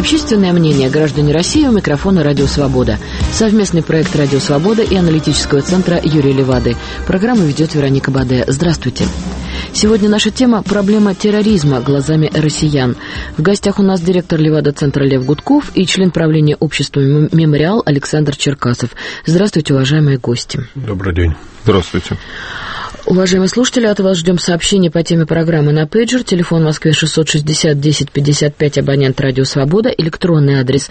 Общественное мнение граждане России, у микрофона «Радио Свобода». Совместный проект «Радио Свобода» и аналитического центра Юрия Левады. Программу ведет Вероника Баде. Здравствуйте. Сегодня наша тема – проблема терроризма глазами россиян. В гостях у нас директор Левада-центра Лев Гудков и член правления общества «Мемориал» Александр Черкасов. Здравствуйте, уважаемые гости. Добрый день. Здравствуйте. Уважаемые слушатели, от вас ждем сообщений по теме программы на пейджер. Телефон в Москве 660-10-55, абонент «Радио Свобода», электронный адрес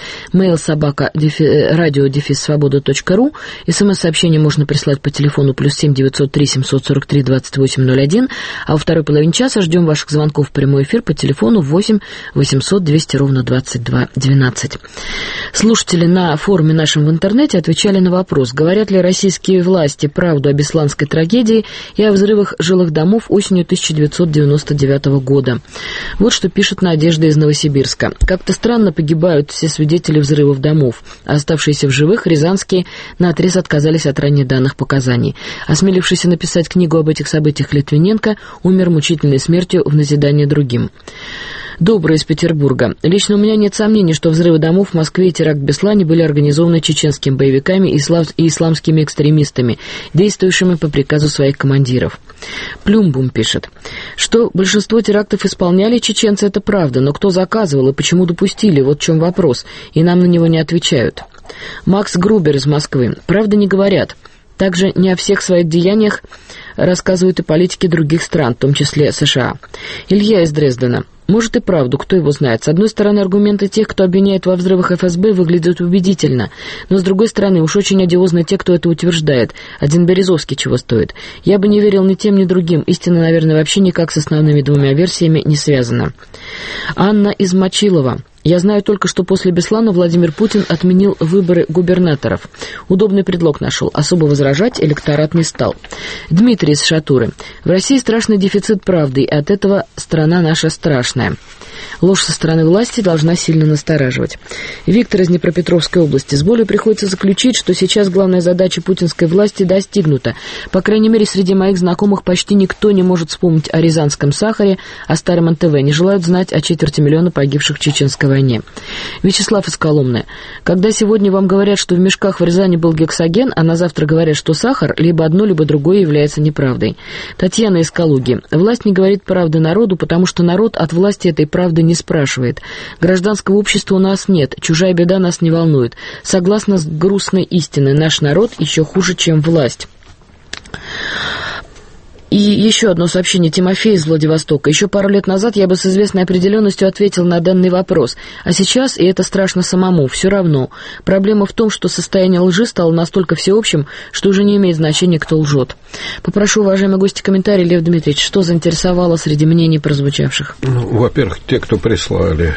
mail@radio-svoboda.ru. СМС-сообщение можно прислать по телефону +7 903 743 2801. А во второй половине часа ждем ваших звонков в прямой эфир по телефону 8 800 200 ровно 22 12. Слушатели на форуме нашем в интернете отвечали на вопрос, говорят ли российские власти правду об исландской трагедии и о взрывах жилых домов осенью 1999 года. Вот что пишет Надежда из Новосибирска. Как-то странно погибают все свидетели взрывов домов, а оставшиеся в живых рязанские наотрез отказались от ранее данных показаний. Осмелившийся написать книгу об этих событиях Литвиненко умер мучительной смертью в назидание другим. Добрый из Петербурга. Лично у меня нет сомнений, что взрывы домов в Москве и теракт в Беслане были организованы чеченскими боевиками и исламскими экстремистами, действующими по приказу своих командиров. Плюмбум пишет, что большинство терактов исполняли чеченцы, это правда, но кто заказывал и почему допустили, вот в чем вопрос, и нам на него не отвечают. Макс Грубер из Москвы. Правда не говорят. Также не о всех своих деяниях рассказывают и политики других стран, в том числе США. Илья из Дрездена. Может и правду, кто его знает. С одной стороны, аргументы тех, кто обвиняет во взрывах ФСБ, выглядят убедительно. Но с другой стороны, уж очень одиозны те, кто это утверждает. Один Березовский чего стоит. Я бы не верил ни тем, ни другим. Истина, наверное, вообще никак с основными двумя версиями не связана. Анна из Мочилова. Я знаю только, что после Беслана Владимир Путин отменил выборы губернаторов. Удобный предлог нашел. Особо возражать электорат не стал. Дмитрий из Шатуры. В России страшный дефицит правды, и от этого страна наша страшная. Ложь со стороны власти должна сильно настораживать. Виктор из Днепропетровской области. С болью приходится заключить, что сейчас главная задача путинской власти достигнута. По крайней мере, среди моих знакомых почти никто не может вспомнить о рязанском сахаре, о старом НТВ. Не желают знать о 250 000 погибших в чеченской войне. Вячеслав из Коломны. Когда сегодня вам говорят, что в мешках в Рязани был гексоген, а на завтра говорят, что сахар, либо одно, либо другое является неправдой. Татьяна из Калуги. Власть не говорит правды народу, потому что народ от власти этой правды не спрашивает. Гражданского общества у нас нет, чужая беда нас не волнует. Согласно с грустной истиной, наш народ еще хуже, чем власть. И еще одно сообщение. Тимофей из Владивостока. Еще пару лет назад я бы с известной определенностью ответил на данный вопрос. А сейчас, и это страшно самому, все равно. Проблема в том, что состояние лжи стало настолько всеобщим, что уже не имеет значения, кто лжет. Попрошу, уважаемые гости, комментарий. Лев Дмитриевич, что заинтересовало среди мнений прозвучавших? Во-первых, те, кто прислали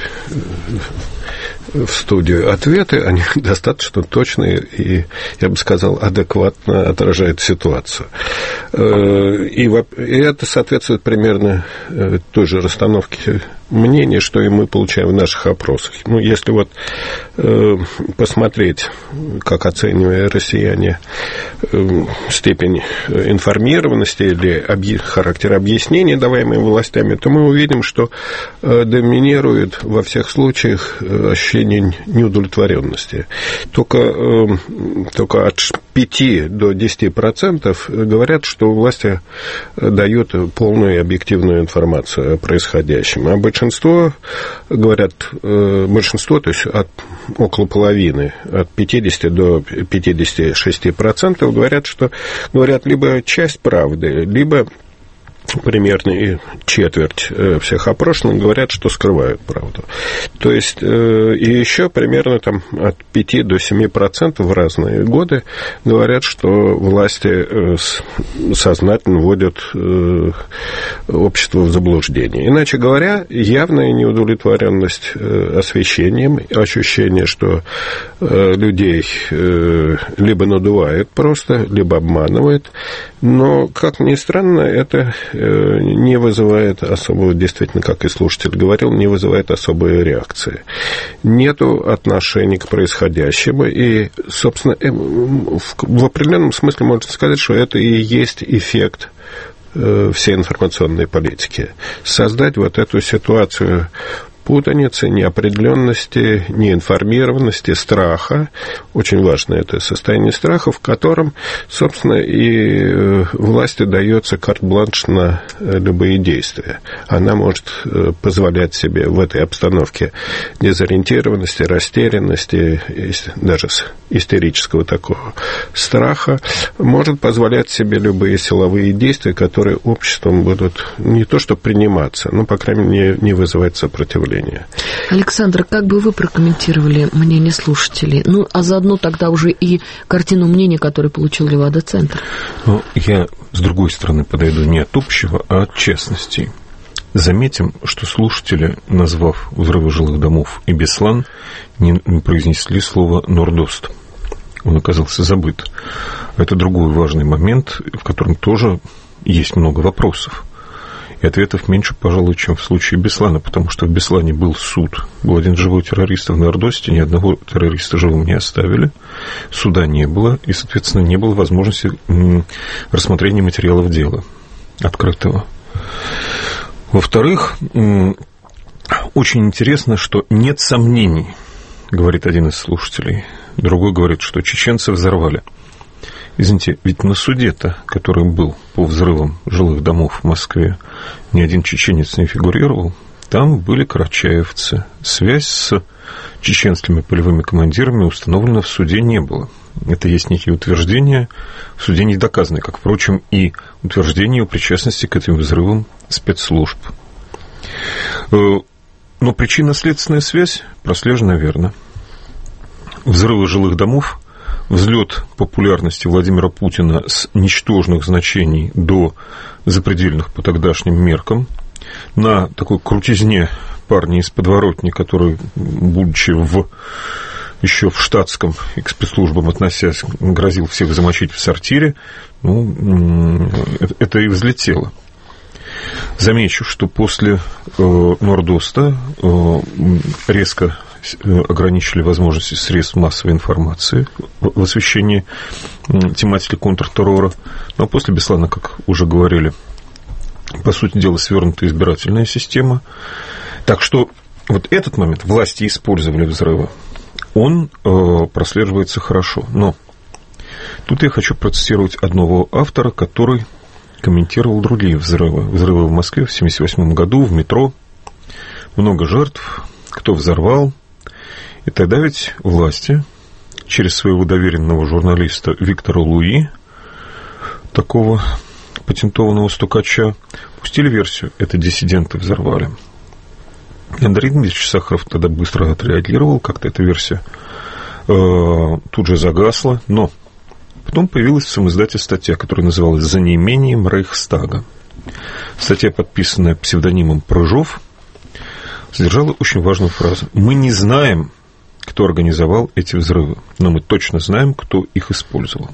в студию ответы, они достаточно точные и, я бы сказал, адекватно отражают ситуацию. И это соответствует примерно той же расстановке мнений, что и мы получаем в наших опросах. Ну, если вот посмотреть, как оценивают россияне степень информированности или характер объяснений, даваемых властями, то мы увидим, что доминирует во всех случаях ощущение неудовлетворенности. Только от 5 до 10% говорят, что власти дают полную и объективную информацию о происходящем. А большинство говорят, то есть около половины, от 50 до 56% говорят либо часть правды, либо примерно и четверть всех опрошенных говорят, что скрывают правду. То есть, и еще примерно там от 5 до 7% в разные годы говорят, что власти сознательно вводят общество в заблуждение. Иначе говоря, явная неудовлетворенность освещением, ощущение, что людей либо надувают просто, либо обманывают. Но, как ни странно, это не вызывает особого, действительно, как и слушатель говорил, не вызывает особой реакции. Нету отношений к происходящему, и, собственно, в определенном смысле можно сказать, что это и есть эффект всей информационной политики. Создать вот эту ситуацию путаницы, неопределенности, неинформированности, страха. Очень важно это состояние страха, в котором, собственно, и власти дается карт-бланш на любые действия. Она может позволять себе в этой обстановке дезориентированности, растерянности, даже истерического такого страха, может позволять себе любые силовые действия, которые обществом будут не то что приниматься, но, по крайней мере, не вызывать сопротивления. Александр, как бы вы прокомментировали мнение слушателей? Ну, а заодно тогда уже и картину мнения, которую получил Левада-центр. Ну, я с другой стороны подойду не от общего, а от частностей. Заметим, что слушатели, назвав взрывы жилых домов и Беслан, не произнесли слово «Нордост». Он оказался забыт. Это другой важный момент, в котором тоже есть много вопросов. И ответов меньше, пожалуй, чем в случае Беслана, потому что в Беслане был суд. Был один живой террорист, в Нордосте ни одного террориста живым не оставили. Суда не было, и, соответственно, не было возможности рассмотрения материалов дела открытого. Во-вторых, очень интересно, что нет сомнений, говорит один из слушателей. Другой говорит, что чеченцы взорвали. Извините, ведь на суде-то, который был по взрывам жилых домов в Москве, ни один чеченец не фигурировал. Там были карачаевцы. Связь с чеченскими полевыми командирами установлена в суде не было. Это есть некие утверждения, в суде не доказаны, как, впрочем, и утверждение о причастности к этим взрывам спецслужб. Но причинно-следственная связь прослежена верно. Взрывы жилых домов, взлет популярности Владимира Путина с ничтожных значений до запредельных по тогдашним меркам, на такой крутизне парня из подворотни, который, будучи еще в штатском и к спецслужбам относясь, грозил всех замочить в сортире, это и взлетело. Замечу, что после Нордоста резко ограничили возможности средств массовой информации в освещении тематики контртеррора. Но после Беслана, как уже говорили, по сути дела, свернута избирательная система. Так что вот этот момент, власти использовали взрывы, он прослеживается хорошо. Но тут я хочу процитировать одного автора, который комментировал другие взрывы. Взрывы в Москве в 1978 году, в метро. Много жертв, кто взорвал. И тогда ведь власти через своего доверенного журналиста Виктора Луи, такого патентованного стукача, пустили версию: это диссиденты взорвали. Андрей Дмитриевич Сахаров тогда быстро отреагировал, как-то эта версия тут же загасла, но потом появилась в самоиздате статья, которая называлась «За неимением Рейхстага». Статья, подписанная псевдонимом Прыжов, содержала очень важную фразу: «Мы не знаем, кто организовал эти взрывы, но мы точно знаем, кто их использовал».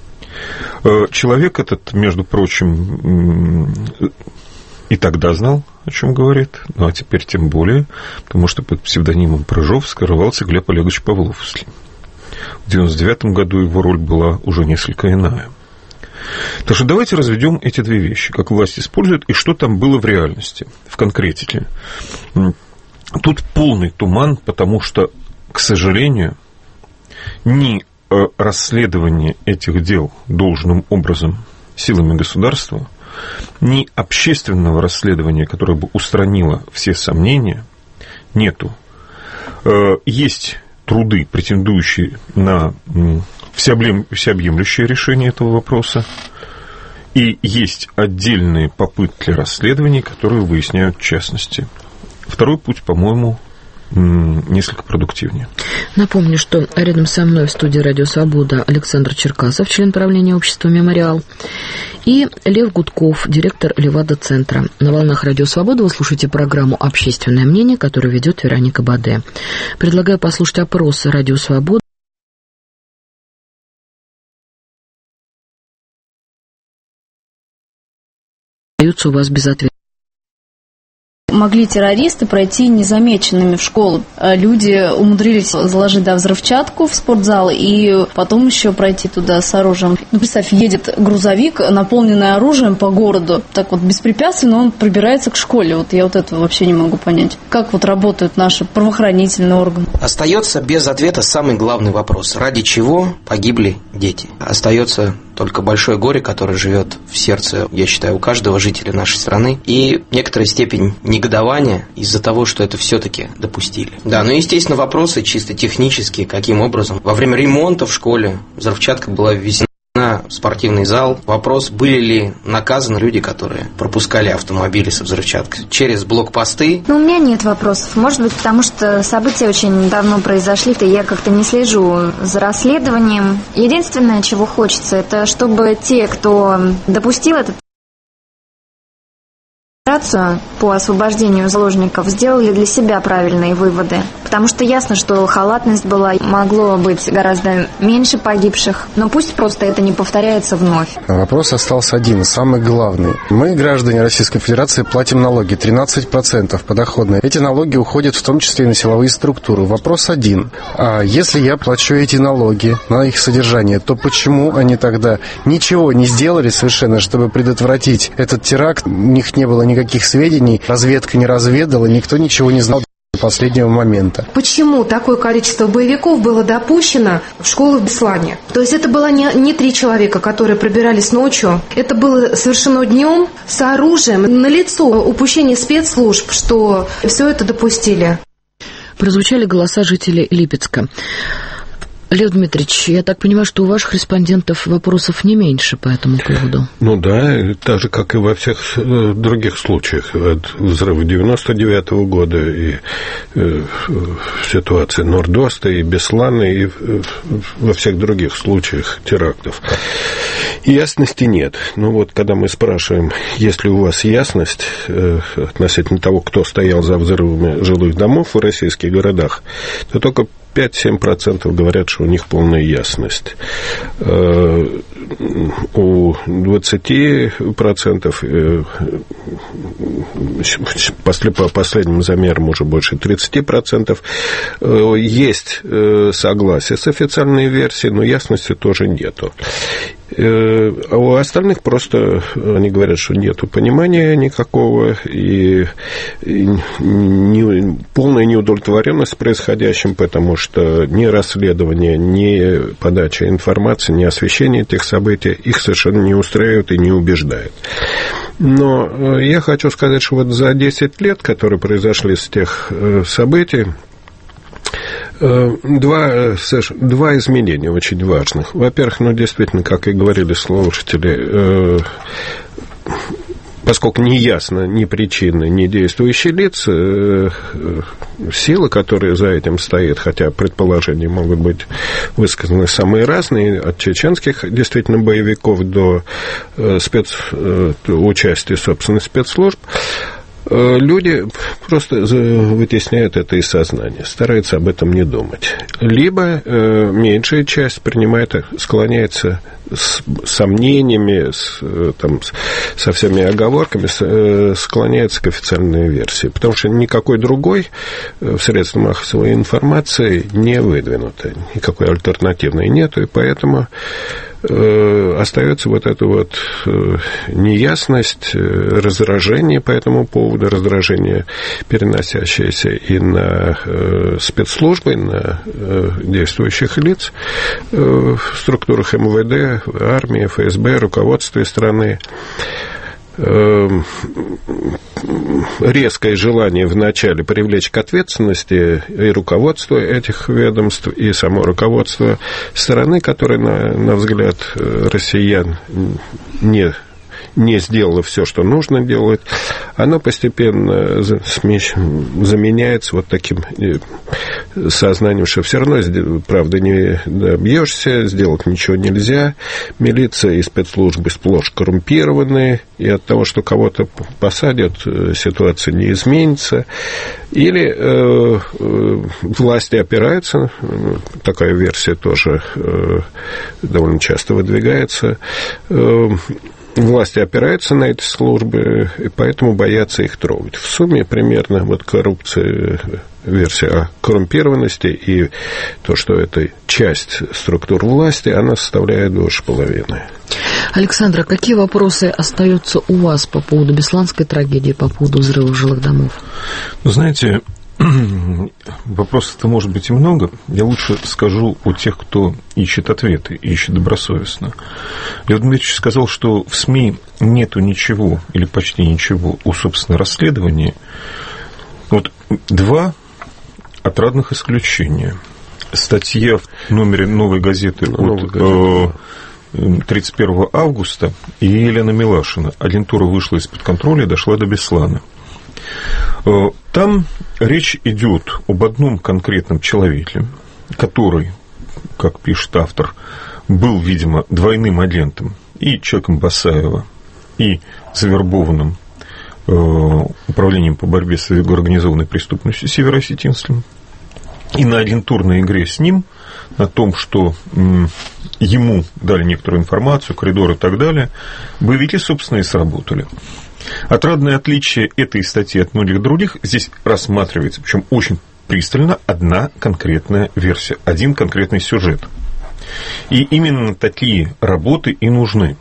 Человек этот, между прочим, и тогда знал, о чем говорит, ну а теперь тем более, потому что под псевдонимом Прыжов скрывался Глеб Олегович Павловский. В 1999 году его роль была уже несколько иная. Так что давайте разведем эти две вещи: как власть использует и что там было в реальности, в конкретике. Тут полный туман, потому что, к сожалению, ни расследование этих дел должным образом силами государства, ни общественного расследования, которое бы устранило все сомнения, нету. Есть труды, претендующие на всеобъемлющее решение этого вопроса, и есть отдельные попытки расследований, которые выясняют частности. Второй путь, по-моему, несколько продуктивнее. Напомню, что рядом со мной в студии «Радио Свобода» Александр Черкасов, член правления общества «Мемориал», и Лев Гудков, директор Левада-центра. На волнах «Радио Свобода» вы слушаете программу «Общественное мнение», которую ведет Вероника Баде. Предлагаю послушать опросы «Радио Свобода». Остаются у вас без ответа. Могли террористы пройти незамеченными в школу. Люди умудрились заложить взрывчатку в спортзал и потом еще пройти туда с оружием. Представь, едет грузовик, наполненный оружием по городу. Так вот беспрепятственно он пробирается к школе. Я этого вообще не могу понять. Как работают наши правоохранительные органы? Остается без ответа самый главный вопрос. Ради чего погибли дети? Остается только большое горе, которое живет в сердце, я считаю, у каждого жителя нашей страны, и некоторая степень негодования из-за того, что это все-таки допустили. Да, естественно, вопросы чисто технические, каким образом. Во время ремонта в школе взрывчатка была ввезена в спортивный зал. Вопрос, были ли наказаны люди, которые пропускали автомобили со взрывчаткой через блокпосты? У меня нет вопросов. Может быть, потому что события очень давно произошли, и я как-то не слежу за расследованием. Единственное, чего хочется, это чтобы те, кто допустил этот операцию по освобождению заложников, сделали для себя правильные выводы. Потому что ясно, что халатность была, могло быть гораздо меньше погибших, но пусть просто это не повторяется вновь. Вопрос остался один, самый главный. Мы, граждане Российской Федерации, платим налоги, 13% подоходные. Эти налоги уходят в том числе и на силовые структуры. Вопрос один. А если я плачу эти налоги на их содержание, то почему они тогда ничего не сделали совершенно, чтобы предотвратить этот теракт? У них не было никаких сведений, разведка не разведала, никто ничего не знал до последнего момента. Почему такое количество боевиков было допущено в школу в Беслане? То есть это было не 3 человека, которые пробирались ночью. Это было совершено днем с оружием. Налицо упущение спецслужб, что все это допустили. Прозвучали голоса жителей Липецка. Лев Дмитриевич, я так понимаю, что у ваших респондентов вопросов не меньше по этому поводу. Да, так же, как и во всех других случаях. От взрыва 99-го года и ситуации Нордоста, и Беслана, и во всех других случаях терактов. Ясности нет. Когда мы спрашиваем, есть ли у вас ясность относительно того, кто стоял за взрывами жилых домов в российских городах, то только 5-7% говорят, что у них полная ясность. У 20%, по последним замерам уже больше 30%, есть согласие с официальной версией, но ясности тоже нету. А у остальных просто они говорят, что нету понимания никакого и полная неудовлетворенность происходящим, потому что ни расследование, ни подача информации, ни освещение этих событий их совершенно не устраивает и не убеждает. Но я хочу сказать, что за 10 лет, которые произошли с тех событий, два изменения очень важных. Во-первых, действительно, как и говорили слушатели, поскольку не ясно ни причины, ни действующие лица, силы, которые за этим стоят, хотя предположения могут быть высказаны самые разные, от чеченских действительно боевиков до участия, собственно, спецслужб, люди просто вытесняют это из сознания, стараются об этом не думать. Либо меньшая часть склоняется с сомнениями, со всеми оговорками, склоняется к официальной версии. Потому что никакой другой в средствах массовой информации не выдвинуто. Никакой альтернативной нету, и поэтому остается эта неясность, раздражение по этому поводу, раздражение, переносящееся и на спецслужбы, на действующих лиц в структурах МВД, армии, ФСБ, руководстве страны. Резкое желание вначале привлечь к ответственности и руководство этих ведомств, и само руководство страны, которое, на взгляд россиян, не сделало все, что нужно делать, оно постепенно заменяется таким сознанием, что все равно, правда, не добьешься, сделать ничего нельзя, милиция и спецслужбы сплошь коррумпированные, и от того, что кого-то посадят, ситуация не изменится. Или власти опираются, такая версия тоже довольно часто выдвигается, власти опираются на эти службы, и поэтому боятся их трогать. В сумме примерно вот коррупция, версия о коррумпированности и то, что это часть структур власти, она составляет 2,5. Александра, какие вопросы остаются у вас по поводу бесланской трагедии, по поводу взрывов жилых домов? Вы знаете, вопросов-то может быть и много. Я лучше скажу о тех, кто ищет ответы, ищет добросовестно. Лев Дмитриевич сказал, что в СМИ нету ничего или почти ничего о собственном расследовании. Вот 2 отрадных исключения. Статья в номере «Новой газеты» от 31 августа и Елена Милашина. Агентура вышла из-под контроля и дошла до Беслана. Там речь идет об одном конкретном человеке, который, как пишет автор, был, видимо, двойным агентом, и человеком Басаева, и завербованным управлением по борьбе с организованной преступностью североосетинским, и на агентурной игре с ним, на том, что ему дали некоторую информацию, коридор и так далее, боевики, собственно, и сработали. Отрадное отличие этой статьи от многих других здесь рассматривается, причем очень пристально, одна конкретная версия, один конкретный сюжет. И именно такие работы и нужны.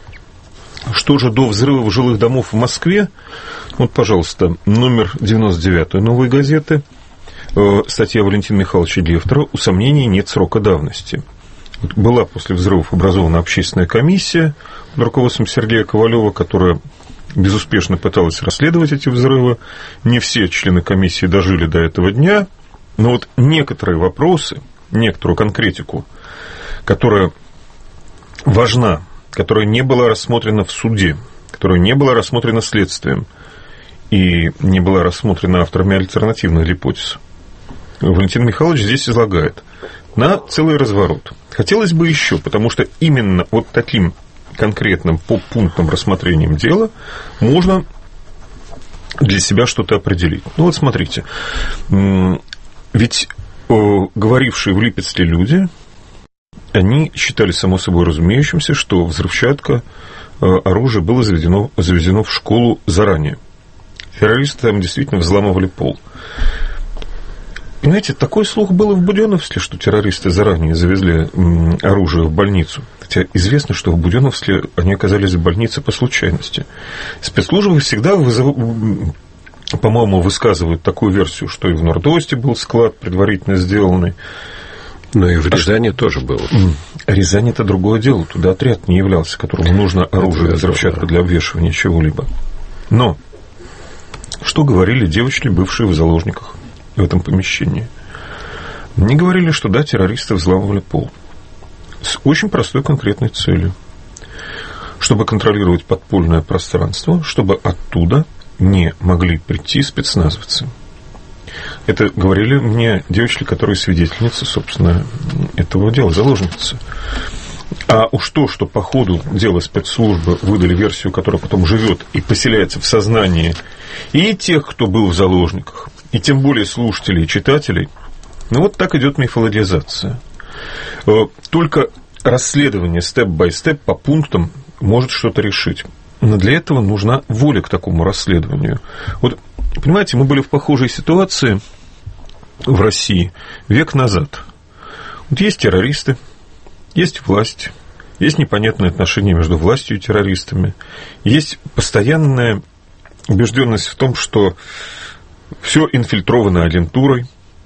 Что же до взрывов жилых домов в Москве? Вот, пожалуйста, номер 99 «Новой газеты», статья Валентина Михайловича Лефтера «Усомнений нет срока давности». Была после взрывов образована общественная комиссия под руководством Сергея Ковалева, которая безуспешно пыталась расследовать эти взрывы. Не все члены комиссии дожили до этого дня, но вот некоторые вопросы, некоторую конкретику, которая важна, которая не была рассмотрена в суде, которая не была рассмотрена следствием и не была рассмотрена авторами альтернативных гипотез, Валентин Михайлович здесь излагает на целый разворот. Хотелось бы еще, потому что именно вот таким конкретным по пунктам рассмотрением дела можно для себя что-то определить. Ну вот смотрите, ведь говорившие в Липецке люди, они считали само собой разумеющимся, что взрывчатка, оружие было завезено в школу заранее. Террористы там действительно взламывали пол. Знаете, такой слух был и в Будённовске, что террористы заранее завезли оружие в больницу. Хотя известно, что в Будённовске они оказались в больнице по случайности. Спецслужбы всегда, по-моему, высказывают такую версию, что и в Норд-Осте был склад предварительно сделанный. Но и в Рязани тоже было. Рязань – это другое дело. Туда отряд не являлся, которому нужно оружие, взрывчатка для обвешивания чего-либо. Но что говорили девочки, бывшие в заложниках в этом помещении? Они говорили, что да, террористы взламывали пол. С очень простой конкретной целью. Чтобы контролировать подпольное пространство, чтобы оттуда не могли прийти спецназовцы. Это говорили мне девочки, которые свидетельницы, собственно, этого дела, заложницы. А уж то, что по ходу дела спецслужбы выдали версию, которая потом живет и поселяется в сознании и тех, кто был в заложниках, и тем более слушателей и читателей, ну вот так идет мифологизация. Только расследование степ-бай-степ по пунктам может что-то решить. Но для этого нужна воля к такому расследованию. Вот, понимаете, мы были в похожей ситуации в России век назад. Вот есть террористы, есть власть, есть непонятные отношения между властью и террористами, есть постоянная убежденность в том, что все инфильтровано агентурой.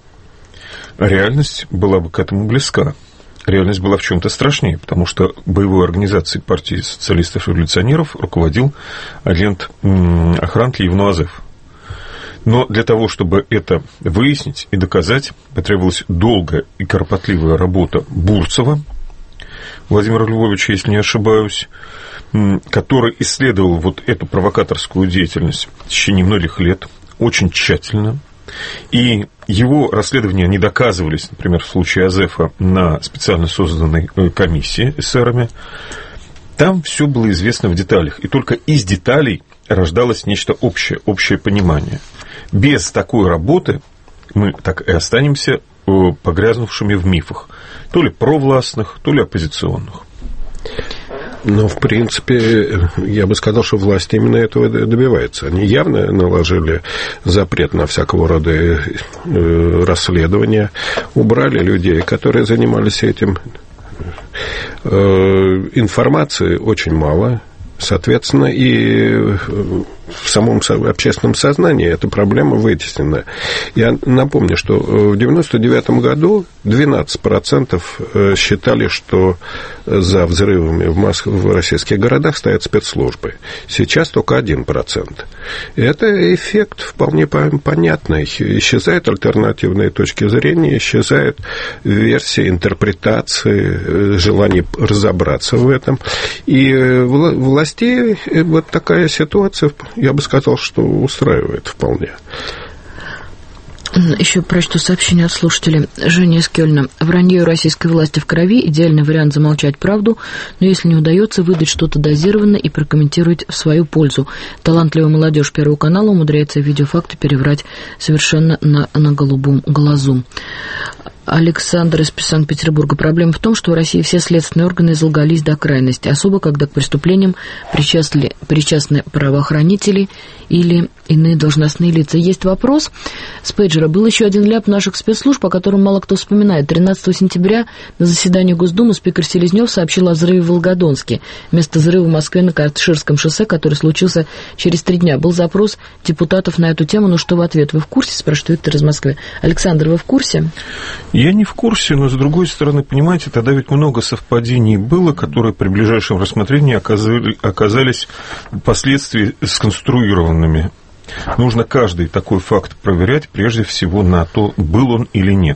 Реальность была бы к этому близка. Реальность была в чем-то страшнее, потому что боевой организацией партии социалистов-революционеров руководил агент Охранки Евнуазов. Но для того, чтобы это выяснить и доказать, потребовалась долгая и кропотливая работа Бурцева Владимира Львовича, если не ошибаюсь, который исследовал вот эту провокаторскую деятельность в течение многих лет, очень тщательно. И его расследования не доказывались, например, в случае Азефа на специально созданной комиссии эсерами. Там все было известно в деталях. И только из деталей рождалось нечто общее понимание. Без такой работы мы так и останемся погрязнувшими в мифах. То ли провластных, то ли оппозиционных. Ну, в принципе, я бы сказал, что власть именно этого добивается. Они явно наложили запрет на всякого рода расследования, убрали людей, которые занимались этим. Информации очень мало. Соответственно, и в самом общественном сознании эта проблема вытеснена. Я напомню, что в 1999 году 12% считали, что за взрывами в российских городах стоят спецслужбы. Сейчас только 1%. И это эффект вполне понятный. Исчезают альтернативные точки зрения, исчезают версии, интерпретации, желание разобраться в этом. И властей вот такая ситуация, я бы сказал, что устраивает вполне. Еще прочту сообщение от слушателя. Женя из Кёльна. Вранье российской власти в крови. Идеальный вариант замолчать правду, но если не удается, выдать что-то дозированно и прокомментировать в свою пользу. Талантливая молодежь Первого канала умудряется видеофакты переврать совершенно на голубом глазу. Александр из Санкт-Петербурга. Проблема в том, что в России все следственные органы излгались до крайности, особо когда к преступлениям причастны правоохранители или иные должностные лица. Есть вопрос с пейджера. Был еще один ляп наших спецслужб, о котором мало кто вспоминает. 13 сентября на заседании Госдумы спикер Селезнев сообщил о взрыве в Волгодонске. Место взрыва в Москве на Каширском шоссе, который случился через 3 дня. Был запрос депутатов на эту тему, но что в ответ? Вы в курсе? Спрашивает Виктор из Москвы. Александр, вы в курсе? Я не в курсе, но, с другой стороны, понимаете, тогда ведь много совпадений было, которые при ближайшем рассмотрении оказались впоследствии сконструированными. Нужно каждый такой факт проверять, прежде всего, на то, был он или нет.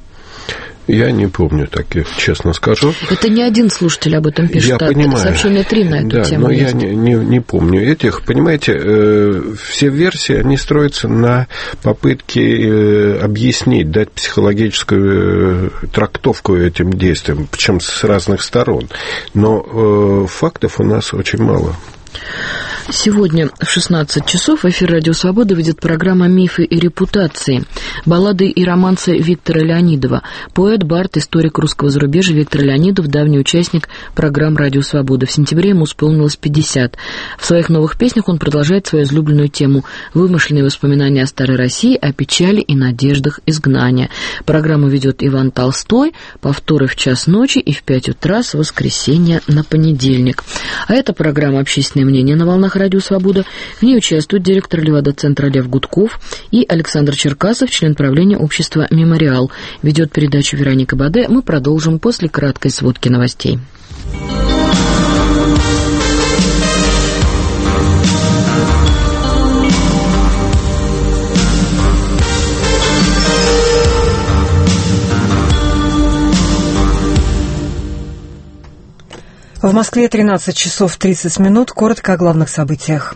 Я не помню таких, честно скажу. Это не один слушатель об этом пишет. Я понимаю. Сообщение 3 на эту тему. Но есть. Я не помню этих. Понимаете, все версии, они строятся на попытке объяснить, дать психологическую трактовку этим действиям, причем с разных сторон. Но фактов у нас очень мало. Сегодня в 16 часов в эфир «Радио Свобода» выйдет программа «Мифы и репутации». Баллады и романсы Виктора Леонидова. Поэт, бард, историк русского зарубежья Виктор Леонидов, давний участник программ «Радио Свобода». В сентябре ему исполнилось 50. В своих новых песнях он продолжает свою излюбленную тему – вымышленные воспоминания о старой России, о печали и надеждах изгнания. Программу ведет Иван Толстой, повторы в 1:00 ночи и в 5 утра с воскресенья на понедельник. А это программа «Общественное мнение» на волнах «Радио Свобода». В ней участвуют директор Левада-центра Лев Гудков и Александр Черкасов, член правления общества «Мемориал». Ведет передачу Вероника Баде. Мы продолжим после краткой сводки новостей. В Москве 13 часов 30 минут. Коротко о главных событиях.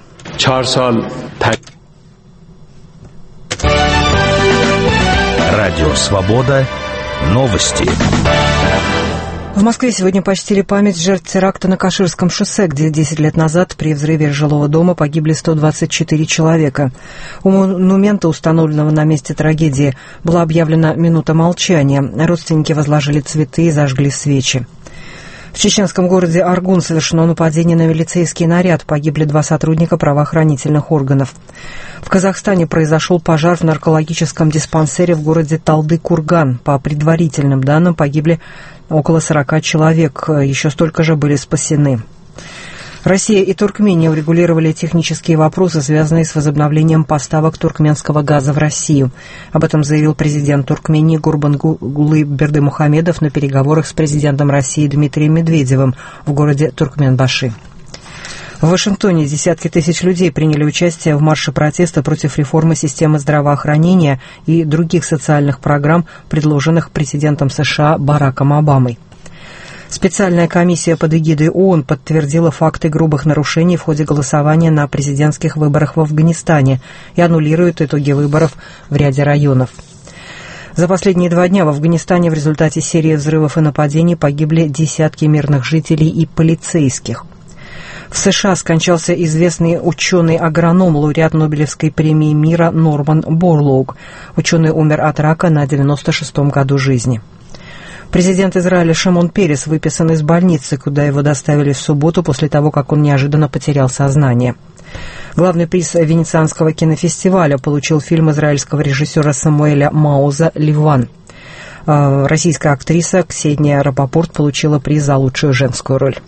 Радио «Свобода». Новости. В Москве сегодня почтили память жертв теракта на Каширском шоссе, где 10 лет назад при взрыве жилого дома погибли 124 человека. У монумента, установленного на месте трагедии, была объявлена минута молчания. Родственники возложили цветы и зажгли свечи. В чеченском городе Аргун совершено нападение на милицейский наряд. Погибли 2 сотрудника правоохранительных органов. В Казахстане произошел пожар в наркологическом диспансере в городе Талды-Курган. По предварительным данным, погибли около 40 человек. Еще столько же были спасены. Россия и Туркмения урегулировали технические вопросы, связанные с возобновлением поставок туркменского газа в Россию. Об этом заявил президент Туркмении Гурбангулы Бердымухамедов на переговорах с президентом России Дмитрием Медведевым в городе Туркменбаши. В Вашингтоне десятки тысяч людей приняли участие в марше протеста против реформы системы здравоохранения и других социальных программ, предложенных президентом США Бараком Обамой. Специальная комиссия под эгидой ООН подтвердила факты грубых нарушений в ходе голосования на президентских выборах в Афганистане и аннулирует итоги выборов в ряде районов. За последние 2 дня в Афганистане в результате серии взрывов и нападений погибли десятки мирных жителей и полицейских. В США скончался известный ученый-агроном, лауреат Нобелевской премии мира Норман Борлоуг. Ученый умер от рака на 96-м году жизни. Президент Израиля Шимон Перес выписан из больницы, куда его доставили в субботу после того, как он неожиданно потерял сознание. Главный приз Венецианского кинофестиваля получил фильм израильского режиссера Самуэля Мауза «Ливан». Российская актриса Ксения Рапопорт получила приз за лучшую женскую роль.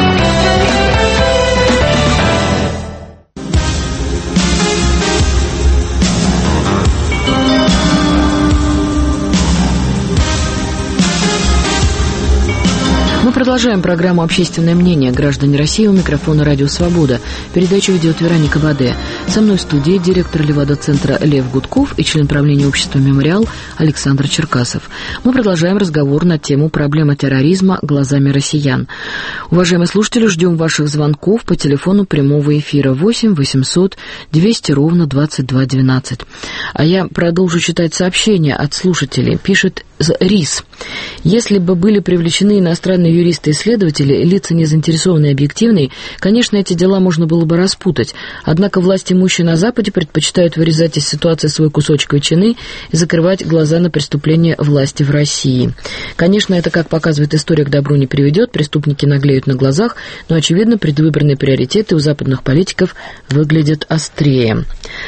Мы продолжаем программу «Общественное мнение». Граждане России, у микрофона «Радио Свобода». Передачу ведет Вероника Баде. Со мной в студии директор Левада-центра Лев Гудков и член правления общества «Мемориал» Александр Черкасов. Мы продолжаем разговор на тему «Проблема терроризма глазами россиян». Уважаемые слушатели, ждем ваших звонков по телефону прямого эфира 8 800 200 ровно 2212. А я продолжу читать сообщения от слушателей. Пишет РИС. Если бы были привлечены иностранные юристы и следователи, лица незаинтересованные и объективные, конечно, эти дела можно было бы распутать. Однако власть имущие на Западе предпочитают вырезать из ситуации свой кусочек ветчины и закрывать глаза на преступления власти в России. Конечно, это, как показывает история, к добру не приведет, преступники наглеют на глазах, но, очевидно, предвыборные приоритеты у западных политиков выглядят острее.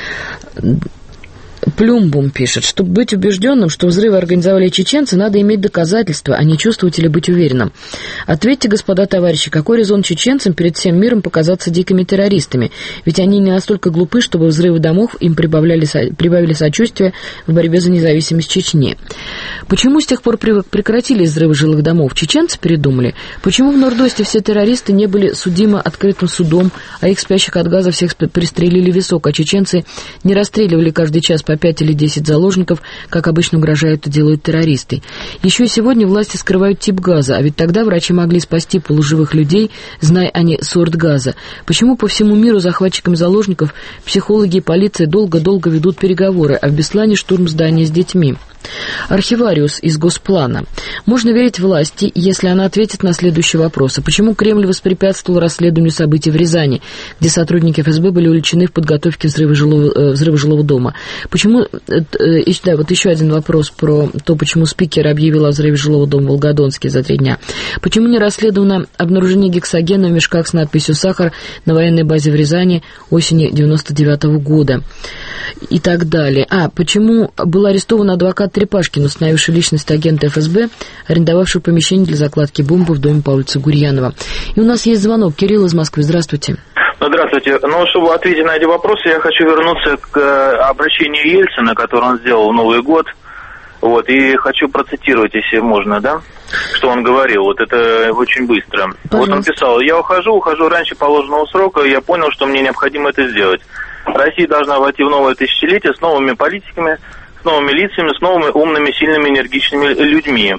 Плюмбум пишет, чтобы быть убежденным, что взрывы организовали чеченцы, надо иметь доказательства, а не чувствовать или быть уверенным. Ответьте, господа товарищи, какой резон чеченцам перед всем миром показаться дикими террористами? Ведь они не настолько глупы, чтобы взрывы домов им прибавили сочувствие в борьбе за независимость Чечни. Почему с тех пор прекратились взрывы жилых домов? Чеченцы передумали? Почему в Нордосте все террористы не были судимы открытым судом, а их спящих от газа всех пристрелили в висок, а чеченцы не расстреливали каждый час по 5 или 10 заложников, как обычно угрожают и делают террористы. Еще и сегодня власти скрывают тип газа, а ведь тогда врачи могли спасти полуживых людей, зная они сорт газа. Почему по всему миру захватчикам заложников психологи и полиция долго-долго ведут переговоры, а в Беслане штурм здания с детьми? Архивариус из Госплана. Можно верить власти, если она ответит на следующие вопросы. Почему Кремль воспрепятствовал расследованию событий в Рязани, где сотрудники ФСБ были увлечены в подготовке взрыва жилого дома? Почему, вот еще один вопрос про то, почему спикер объявил о взрыве жилого дома в Волгодонске за 3 дня. Почему не расследовано обнаружение гексогена в мешках с надписью «Сахар» на военной базе в Рязани осенью 99-го года? И так далее. Почему был арестован адвокат Трепашкин, установивший личность агента ФСБ, арендовавший помещение для закладки бомбы в доме по улице Гурьянова? И у нас есть звонок. Кирилл из Москвы. Здравствуйте. Здравствуйте. Чтобы ответить на эти вопросы, я хочу вернуться к обращению Ельцина, которое он сделал в Новый год. И хочу процитировать, если можно, да? Что он говорил. Это очень быстро. Пожалуйста. Он писал: «Я ухожу раньше положенного срока, и я понял, что мне необходимо это сделать. Россия должна войти в новое тысячелетие с новыми политиками, с новыми лицами, с новыми умными, сильными, энергичными людьми».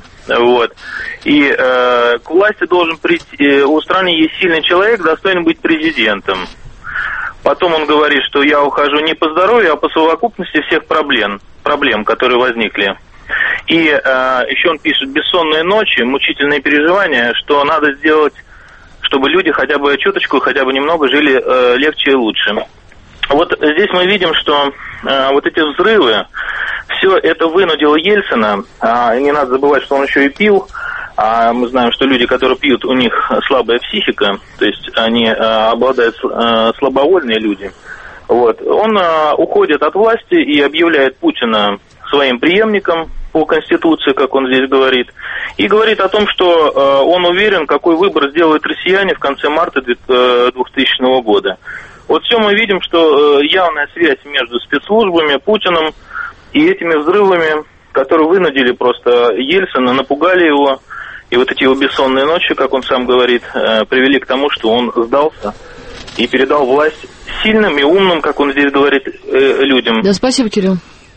И к власти должен прийти, у страны есть сильный человек, достойный быть президентом. Потом он говорит, что я ухожу не по здоровью, а по совокупности всех проблем, которые возникли. И еще он пишет: бессонные ночи, мучительные переживания, что надо сделать, чтобы люди хотя бы чуточку, хотя бы немного жили легче и лучше. Здесь мы видим, что эти взрывы, все это вынудило Ельцина. Не надо забывать, что он еще и пил. Мы знаем, что люди, которые пьют, у них слабая психика, то есть они обладают слабовольные люди. Он уходит от власти и объявляет Путина своим преемником по Конституции, как он здесь говорит, и говорит о том, что он уверен, какой выбор сделают россияне в конце марта 2000 года. Все мы видим, что явная связь между спецслужбами, Путиным и этими взрывами, которые вынудили просто Ельцина, напугали его. И эти его бессонные ночи, как он сам говорит, привели к тому, что он сдался и передал власть сильным и умным, как он здесь говорит, людям. Да, спасибо, Кирилл.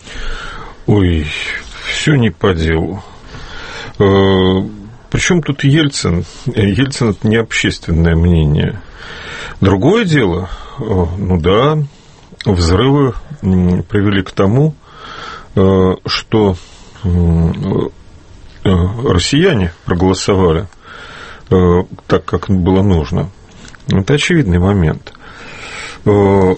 Ой, все не по делу. Причем тут Ельцин? Ельцин – это не общественное мнение. Другое дело, взрывы привели к тому, что россияне проголосовали так, как было нужно. Это очевидный момент. Я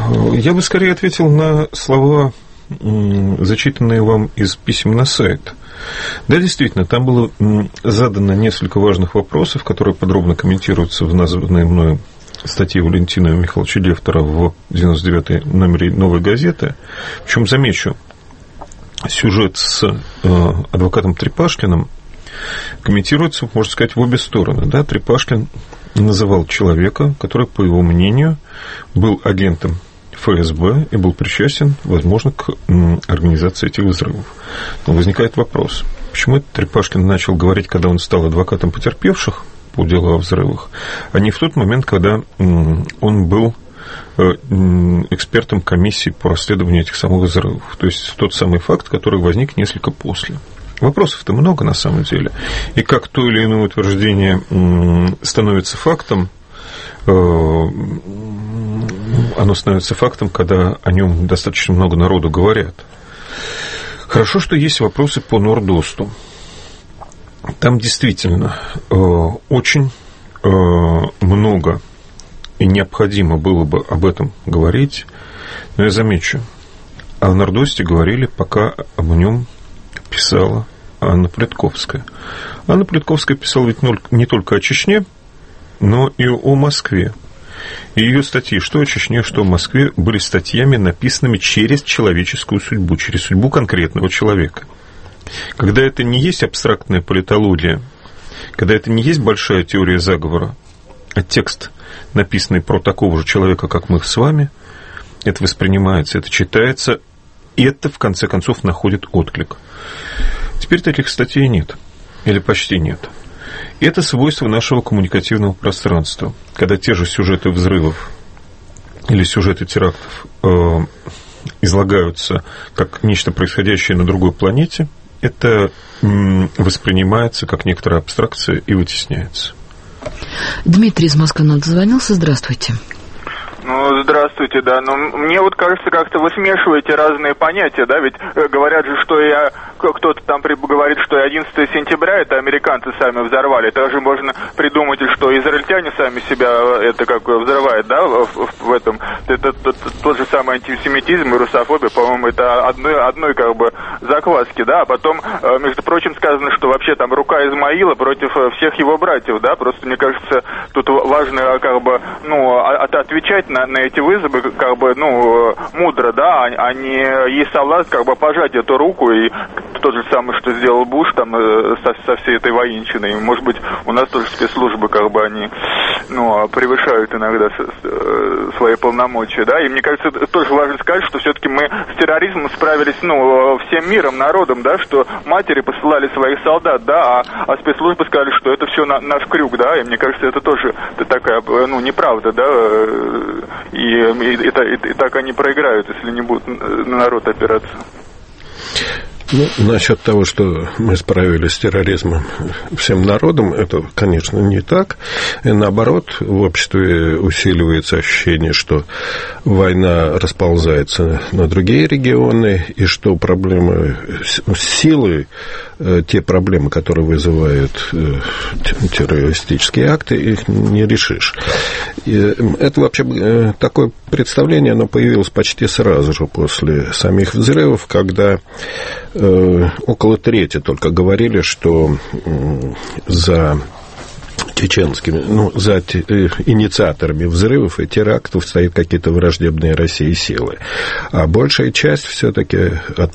бы скорее ответил на слова, зачитанные вам из писем на сайт. Да, действительно, там было задано несколько важных вопросов, которые подробно комментируются в названной мною статье Валентина Михайловича Лефтера в 99-й номере «Новой газеты». Причем, замечу, сюжет с адвокатом Трепашкиным комментируется, можно сказать, в обе стороны. Да? Трепашкин называл человека, который, по его мнению, был агентом ФСБ и был причастен, возможно, к организации этих взрывов. Но возникает вопрос, почему этот Трепашкин начал говорить, когда он стал адвокатом потерпевших по делу о взрывах, а не в тот момент, когда он был экспертом комиссии по расследованию этих самых взрывов. То есть тот самый факт, который возник несколько после. Вопросов-то много на самом деле. И как то или иное утверждение становится фактом, оно становится фактом, когда о нем достаточно много народу говорят. Хорошо, что есть вопросы по Нордосту. Там действительно очень много и необходимо было бы об этом говорить. Но я замечу, о Нордосте говорили, пока об нем писала Анна Плетковская. Анна Плетковская писала ведь не только о Чечне, но и о Москве. И ее статьи, что о Чечне, что о Москве, были статьями, написанными через человеческую судьбу, через судьбу конкретного человека. Когда это не есть абстрактная политология, когда это не есть большая теория заговора, а текст, написанный про такого же человека, как мы с вами, это воспринимается, это читается, и это, в конце концов, находит отклик. Теперь таких статей нет, или почти нет. Это свойство нашего коммуникативного пространства. Когда те же сюжеты взрывов или сюжеты терактов излагаются как нечто происходящее на другой планете, это воспринимается как некоторая абстракция и вытесняется. Дмитрий из Москвы нам дозвонился. Здравствуйте. Ну, здравствуйте, да. Но мне вот кажется, как-то вы смешиваете разные понятия, да, ведь говорят же, что кто-то там говорит, что 11 сентября это американцы сами взорвали. Также можно придумать, что израильтяне сами себя это как взрывают, да, в этом. Это тот же самый антисемитизм и русофобия, по-моему, это одной как бы закваски, да. А потом, между прочим, сказано, что вообще там рука Измаила против всех его братьев, да. Просто, мне кажется, тут важно как бы, отвечать на эти вызовы, как бы, мудро, да, а не есть соблазн, как бы, пожать эту руку, и тот же самый, что сделал Буш там со всей этой воинщиной. Может быть, у нас тоже спецслужбы, как бы, они, превышают иногда свои полномочия, да, и мне кажется, тоже важно сказать, что все-таки мы с терроризмом справились, всем миром, народом, да, что матери посылали своих солдат, да, а спецслужбы сказали, что это все наш крюк, да, и мне кажется, это тоже такая, неправда, да, и так они проиграют, если не будут на народ опираться. Насчет того, что мы справились с терроризмом всем народом, это, конечно, не так. И наоборот, в обществе усиливается ощущение, что война расползается на другие регионы, и что проблемы силы, те проблемы, которые вызывают террористические акты, их не решишь. И это вообще такое представление, оно появилось почти сразу же после самих взрывов, когда около трети только говорили, что за чеченскими, за инициаторами взрывов и терактов стоят какие-то враждебные России силы. А большая часть все-таки от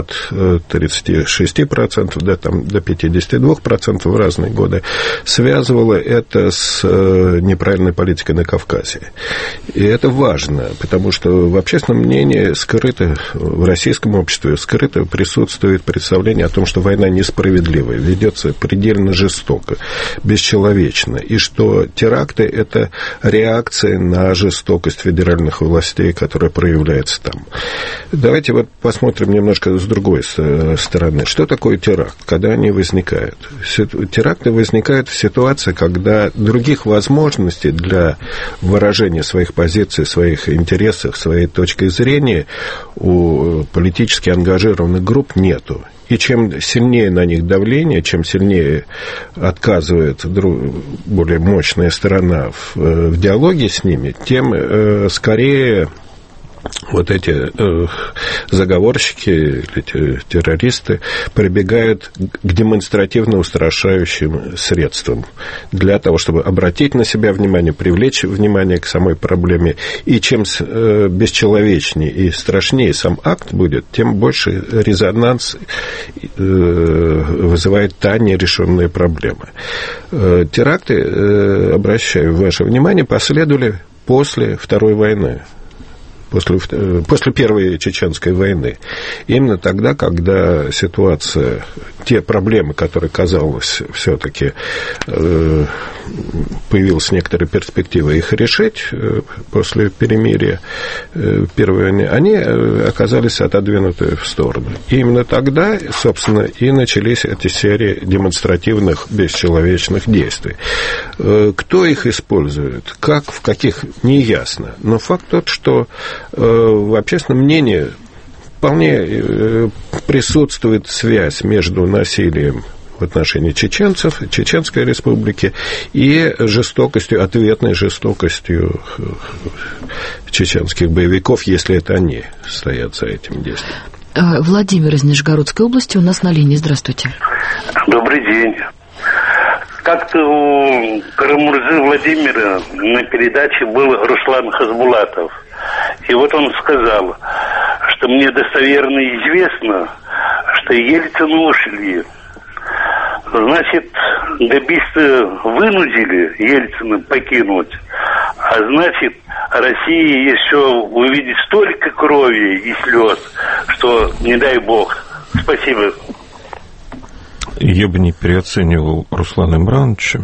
36% до 52% в разные годы связывала это с неправильной политикой на Кавказе. И это важно, потому что в общественном мнении скрыто, в российском обществе скрыто присутствует представление о том, что война несправедливая, ведется предельно жестоко, бесчеловечно. И что теракты – это реакция на жестокость федеральных властей, которая проявляется там. Давайте вот посмотрим немножко с другой стороны. Что такое теракт? Когда они возникают? Теракты возникают в ситуации, когда других возможностей для выражения своих позиций, своих интересов, своей точки зрения у политически ангажированных групп нету. И чем сильнее на них давление, чем сильнее отказывает более мощная сторона в диалоге с ними, тем скорее вот эти заговорщики или террористы прибегают к демонстративно устрашающим средствам для того, чтобы обратить на себя внимание, привлечь внимание к самой проблеме. И чем бесчеловечнее и страшнее сам акт будет, тем больше резонанс вызывает та нерешенная проблема. Теракты, обращаю ваше внимание, последовали после Второй войны. После Первой Чеченской войны. Именно тогда, когда ситуация, те проблемы, которые, казалось, все-таки появилась некоторая перспектива их решить после перемирия Первой войны, они оказались отодвинуты в сторону. И именно тогда, собственно, и начались эти серии демонстративных бесчеловечных действий. Кто их использует, как, в каких, не ясно. Но факт тот, что в общественном мнении вполне присутствует связь между насилием в отношении чеченцев, Чеченской Республики, и жестокостью, ответной жестокостью чеченских боевиков, если это они стоят за этим действием. Владимир из Нижегородской области у нас на линии. Здравствуйте. Добрый день. Как-то у Карамурзы Владимира на передаче был Руслан Хасбулатов. И вот он сказал, что мне достоверно известно, что Ельцина ушли. Значит, габисты вынудили Ельцина покинуть, а значит, Россия еще увидит столько крови и слез, что не дай бог. Спасибо. Я бы не переоценивал Руслана Имрановича.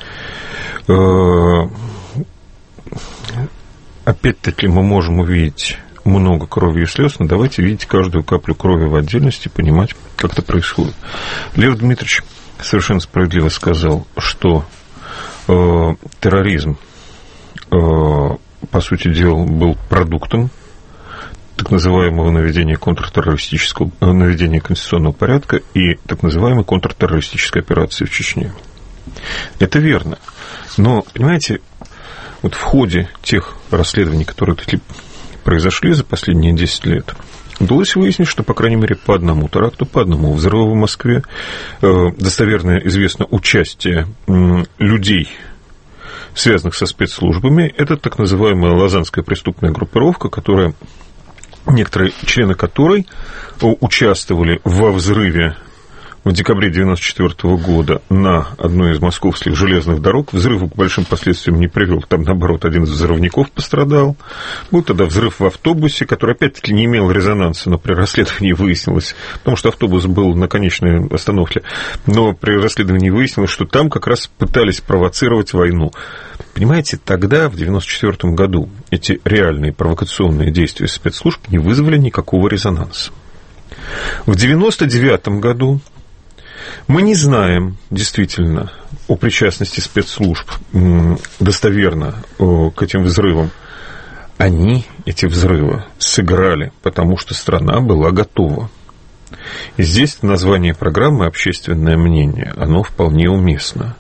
Опять-таки мы можем увидеть много крови и слез, но давайте видеть каждую каплю крови в отдельности, понимать, как это происходит. Лев Дмитриевич совершенно справедливо сказал, что терроризм, по сути дела, был продуктом так называемого наведения наведения конституционного порядка и так называемой контртеррористической операции в Чечне. Это верно. Но, понимаете, вот в ходе тех расследований, которые произошли за последние 10 лет, удалось выяснить, что, по крайней мере, по одному теракту, по одному взрыву в Москве достоверно известно участие людей, связанных со спецслужбами. Это так называемая Лозаннская преступная группировка, некоторые члены которой участвовали во взрыве в декабре 1994 года на одной из московских железных дорог. Взрыв к большим последствиям не привел. Там, наоборот, один из взрывников пострадал. Был тогда взрыв в автобусе, который, опять-таки, не имел резонанса, но при расследовании выяснилось, потому что автобус был на конечной остановке, но при расследовании выяснилось, что там как раз пытались провоцировать войну. Понимаете, тогда, в 1994 году, эти реальные провокационные действия спецслужб не вызвали никакого резонанса. В 1999 году мы не знаем действительно о причастности спецслужб достоверно к этим взрывам. Они эти взрывы сыграли, потому что страна была готова. И здесь название программы «Общественное мнение», оно вполне уместно.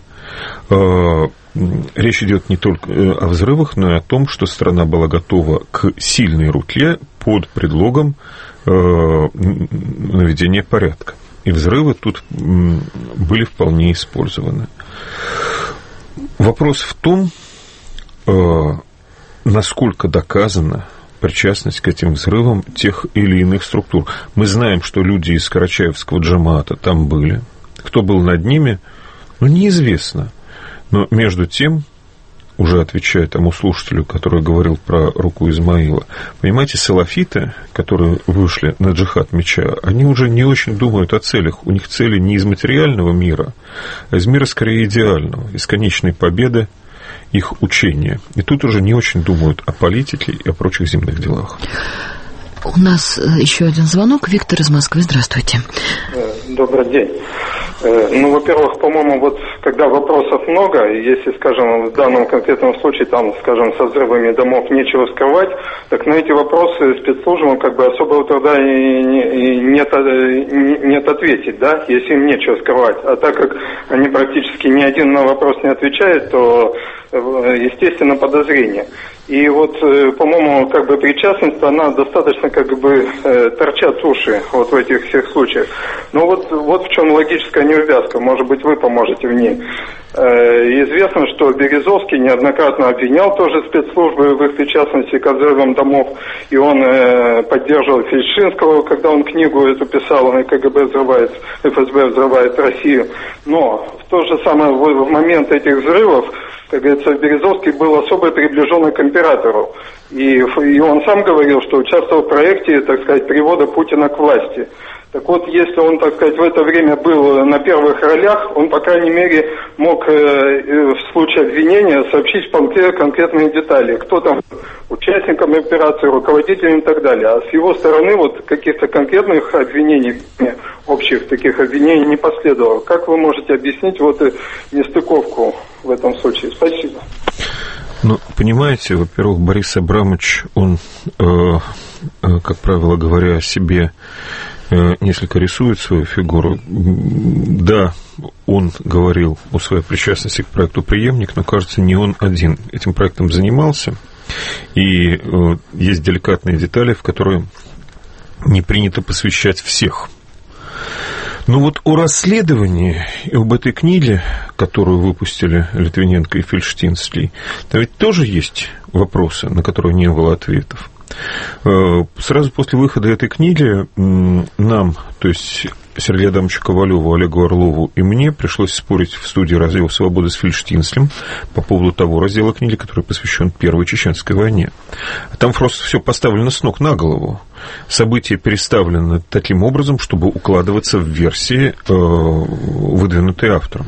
Речь идет не только о взрывах, но и о том, что страна была готова к сильной руке под предлогом наведения порядка. И взрывы тут были вполне использованы. Вопрос в том, насколько доказана причастность к этим взрывам тех или иных структур. Мы знаем, что люди из Карачаевского джамаата там были. Кто был над ними, неизвестно. Но между тем, уже отвечая тому слушателю, который говорил про руку Измаила, понимаете, салафиты, которые вышли на джихад меча, они уже не очень думают о целях. У них цели не из материального мира, а из мира скорее идеального, из конечной победы их учения. И тут уже не очень думают о политике и о прочих земных делах. У нас еще один звонок. Виктор из Москвы. Здравствуйте. Добрый день. Во-первых, по-моему, когда вопросов много, если, скажем, в данном конкретном случае, со взрывами домов нечего скрывать, так на эти вопросы спецслужбам особого труда нет ответить, да, если им нечего скрывать. А так как они практически ни один на вопрос не отвечают, то естественно, подозрение. И вот, по-моему, как бы причастность, она достаточно как бы торчат уши вот в этих всех случаях. Но вот в чем логическая неувязка, может быть, вы поможете в ней. Известно, что Березовский неоднократно обвинял тоже спецслужбы в их причастности к взрывам домов, и он поддерживал Фельдшинского, когда он книгу эту писал, ФСБ взрывает Россию. Но в то же самое в момент этих взрывов, как говорится, Березовский был особо приближен к императору. И он сам говорил, что участвовал в проекте, так сказать, привода Путина к власти. Так вот, если он, так сказать, в это время был на первых ролях, он, по крайней мере, мог в случае обвинения сообщить конкретные детали. Кто там участником операции, руководителем и так далее. А с его стороны вот каких-то конкретных обвинений, общих таких обвинений не последовало. Как вы можете объяснить вот нестыковку в этом случае? Спасибо. Ну, понимаете, во-первых, Борис Абрамович, он, как правило, говоря о себе, несколько рисует свою фигуру. Да, он говорил о своей причастности к проекту «Преемник», но, кажется, не он один этим проектом занимался. И есть деликатные детали, в которые не принято посвящать всех. Но вот о расследовании и об этой книге, которую выпустили Литвиненко и Фельштинский, там ведь тоже есть вопросы, на которые не было ответов. Сразу после выхода этой книги нам, то есть Сергею Адамовичу Ковалеву, Олегу Орлову и мне пришлось спорить в студии «Раздела свободы» с Фельштинским по поводу того раздела книги, который посвящен Первой Чеченской войне. Там просто все поставлено с ног на голову. События переставлены таким образом, чтобы укладываться в версии, выдвинутые автором.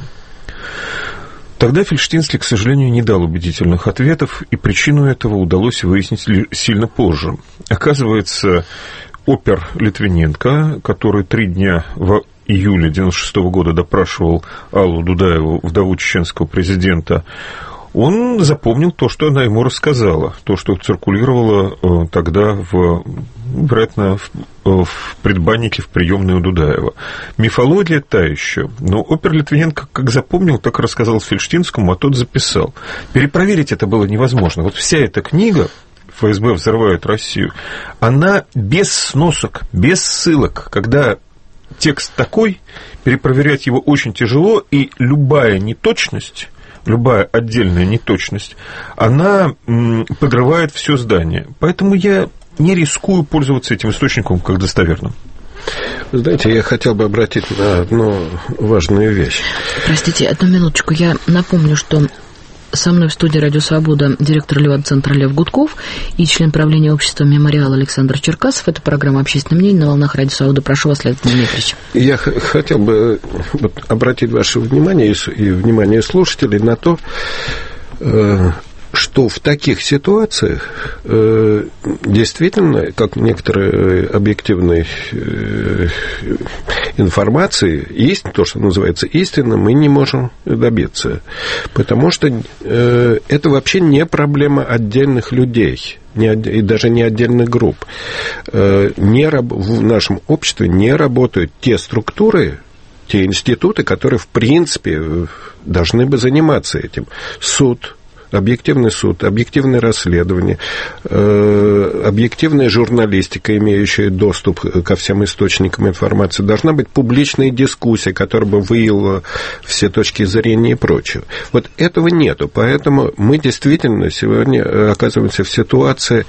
Тогда Фельштинский, к сожалению, не дал убедительных ответов, и причину этого удалось выяснить сильно позже. Оказывается, опер Литвиненко, который 3 дня в июле 1996 года допрашивал Аллу Дудаеву, вдову чеченского президента, он запомнил то, что она ему рассказала, то, что циркулировало тогда, вероятно, в предбаннике в приемной у Дудаева. Мифология та еще. Но опер Литвиненко как запомнил, так и рассказал Фельштинскому, а тот записал. Перепроверить это было невозможно. Вот вся эта книга «ФСБ взрывает Россию», она без сносок, без ссылок. Когда текст такой, перепроверять его очень тяжело, и любая неточность, любая отдельная неточность, она подрывает все здание. Поэтому я не рискую пользоваться этим источником как достоверным. Вы знаете, я хотел бы обратить на одну важную вещь. Простите, одну минуточку. Я напомню, что со мной в студии «Радио Свобода» директор Левада-центра Лев Гудков и член правления общества «Мемориал» Александр Черкасов. Это программа «Общественное мнение» на волнах «Радио Свобода». Прошу вас, Лев Дмитриевич. Я хотел бы обратить ваше внимание и внимание слушателей на то, что в таких ситуациях действительно, как некоторые объективной информации, есть то, что называется истина, мы не можем добиться. Потому что это вообще не проблема отдельных людей, и даже не отдельных групп. В нашем обществе не работают те структуры, те институты, которые, в принципе, должны бы заниматься этим. Суд, объективное расследование, объективная журналистика, имеющая доступ ко всем источникам информации, должна быть публичная дискуссия, которая бы выявила все точки зрения и прочее. Вот этого нету, поэтому мы действительно сегодня оказываемся в ситуации